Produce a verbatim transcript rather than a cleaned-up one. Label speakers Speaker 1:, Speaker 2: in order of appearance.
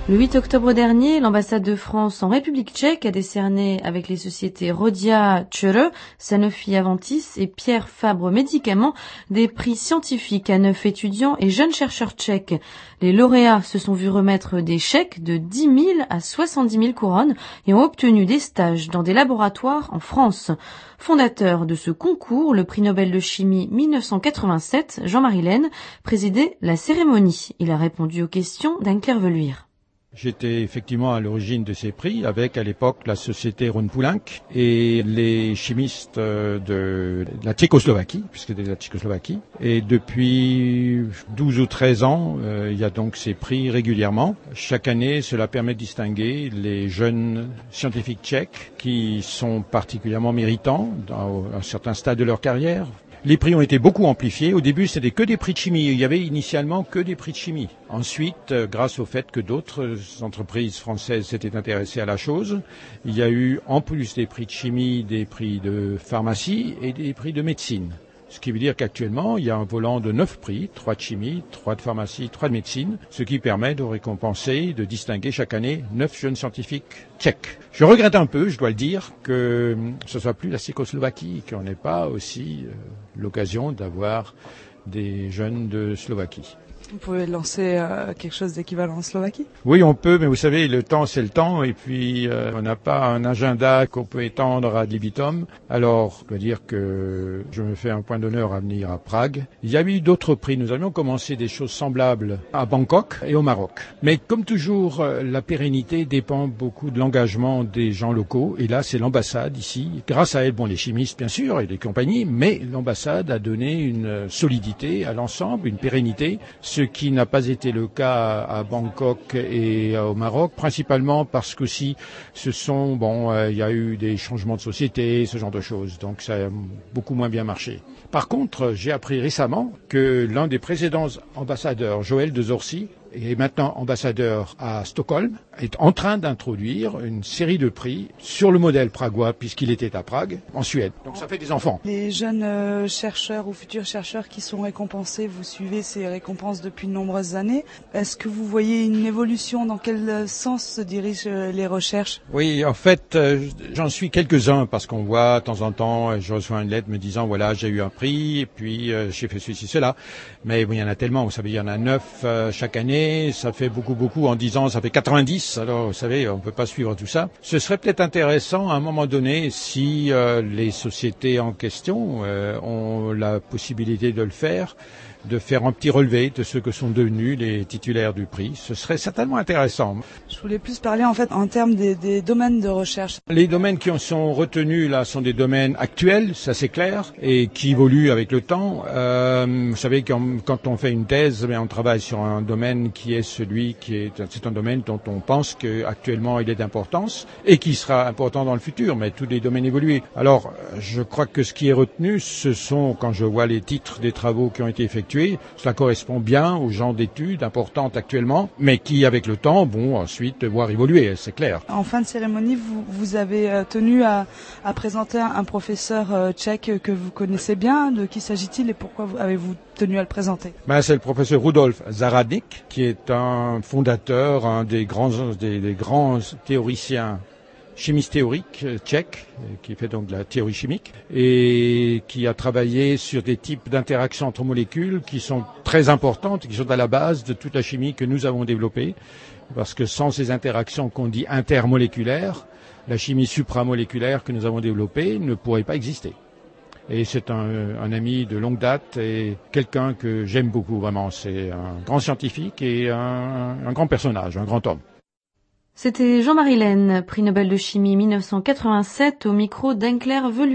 Speaker 1: Le huit octobre dernier, l'ambassade de France en République tchèque a décerné avec les sociétés Rodia Čere, Sanofi Aventis et Pierre Fabre Médicaments des prix scientifiques à neuf étudiants et jeunes chercheurs tchèques. Les lauréats se sont vus remettre des chèques de dix mille à soixante-dix mille couronnes et ont obtenu des stages dans des laboratoires en France. Fondateur de ce concours, le prix Nobel de chimie mille neuf cent quatre-vingt-sept, Jean-Marie Laine, présidait la cérémonie. Il a répondu aux questions d'Anne-Claire Veluire.
Speaker 2: J'étais effectivement à l'origine de ces prix avec à l'époque la société Ron-Poulenc et les chimistes de la Tchécoslovaquie, puisque c'était la Tchécoslovaquie. Et depuis douze ou treize ans, euh, il y a donc ces prix régulièrement. Chaque année, cela permet de distinguer les jeunes scientifiques tchèques qui sont particulièrement méritants dans un certain stade de leur carrière. Les prix ont été beaucoup amplifiés. Au début, c'était que des prix de chimie. Il y avait initialement que des prix de chimie. Ensuite, grâce au fait que d'autres entreprises françaises s'étaient intéressées à la chose, il y a eu, en plus des prix de chimie, des prix de pharmacie et des prix de médecine. Ce qui veut dire qu'actuellement, il y a un volant de neuf prix, trois de chimie, trois de pharmacie, trois de médecine, ce qui permet de récompenser, de distinguer chaque année neuf jeunes scientifiques tchèques. Je regrette un peu, je dois le dire, que ce soit plus la Tchécoslovaquie, qu'on n'ait pas aussi euh, l'occasion d'avoir des jeunes de Slovaquie.
Speaker 3: Vous pouvez lancer euh, quelque chose d'équivalent en Slovaquie?
Speaker 2: Oui, on peut, mais vous savez, le temps, c'est le temps, et puis euh, on n'a pas un agenda qu'on peut étendre ad libitum. Alors, je dois dire que je me fais un point d'honneur à venir à Prague. Il y a eu d'autres prix. Nous avions commencé des choses semblables à Bangkok et au Maroc. Mais comme toujours, la pérennité dépend beaucoup de l'engagement des gens locaux. Et là, c'est l'ambassade ici. Grâce à elle, bon, les chimistes, bien sûr, et les compagnies, mais l'ambassade a donné une solidité à l'ensemble, une pérennité, ce qui n'a pas été le cas à Bangkok et au Maroc, principalement parce qu'aussi ce sont, bon, euh, il y a eu des changements de société, ce genre de choses, donc ça a beaucoup moins bien marché. Par contre, j'ai appris récemment que l'un des précédents ambassadeurs, Joël de Zorzi, et maintenant ambassadeur à Stockholm, est en train d'introduire une série de prix sur le modèle pragois, puisqu'il était à Prague, en Suède. Donc ça fait des enfants.
Speaker 3: Les jeunes euh, chercheurs ou futurs chercheurs qui sont récompensés, vous suivez ces récompenses depuis de nombreuses années. Est-ce que vous voyez une évolution? Dans quel sens se dirigent euh, les recherches?
Speaker 2: Oui, en fait, euh, j'en suis quelques-uns, parce qu'on voit de temps en temps, je reçois une lettre me disant, voilà, j'ai eu un prix, et puis euh, j'ai fait ceci, cela. Mais bon, il y en a tellement, vous savez, il y en a neuf euh, chaque année. Ça fait beaucoup, beaucoup. En dix ans, ça fait quatre-vingt-dix. Alors, vous savez, on ne peut pas suivre tout ça. Ce serait peut-être intéressant, à un moment donné, si euh, les sociétés en question euh, ont la possibilité de le faire, de faire un petit relevé de ceux que sont devenus les titulaires du prix. Ce serait certainement intéressant.
Speaker 3: Je voulais plus parler en fait en termes des, des domaines de recherche.
Speaker 2: Les domaines qui en sont retenus là sont des domaines actuels, ça c'est clair, et qui évoluent avec le temps. Euh, vous savez, quand, quand on fait une thèse, mais on travaille sur un domaine qui est celui qui est, c'est un domaine dont on pense qu'actuellement il est d'importance et qui sera important dans le futur, mais tous les domaines évoluent. Alors, je crois que ce qui est retenu, ce sont, quand je vois les titres des travaux qui ont été effectués, cela correspond bien aux genres d'études importantes actuellement, mais qui, avec le temps, vont ensuite voir évoluer, c'est clair.
Speaker 3: En fin de cérémonie, vous, vous avez euh, tenu à, à présenter un professeur euh, tchèque que vous connaissez bien. De qui s'agit-il et pourquoi avez-vous tenu à le présenter?
Speaker 2: Ben, c'est le professeur Rudolf Zaradnik, qui est un fondateur, un des grands, des, des grands théoriciens chimiste théorique tchèque, qui fait donc de la théorie chimique, et qui a travaillé sur des types d'interactions entre molécules qui sont très importantes, qui sont à la base de toute la chimie que nous avons développée, parce que sans ces interactions qu'on dit intermoléculaires, la chimie supramoléculaire que nous avons développée ne pourrait pas exister. Et c'est un, un ami de longue date et quelqu'un que j'aime beaucoup, vraiment. C'est un grand scientifique et un, un grand personnage, un grand homme.
Speaker 1: C'était Jean-Marie Laine, prix Nobel de chimie mille neuf cent quatre-vingt-sept, au micro d'Anne-Claire Veluire.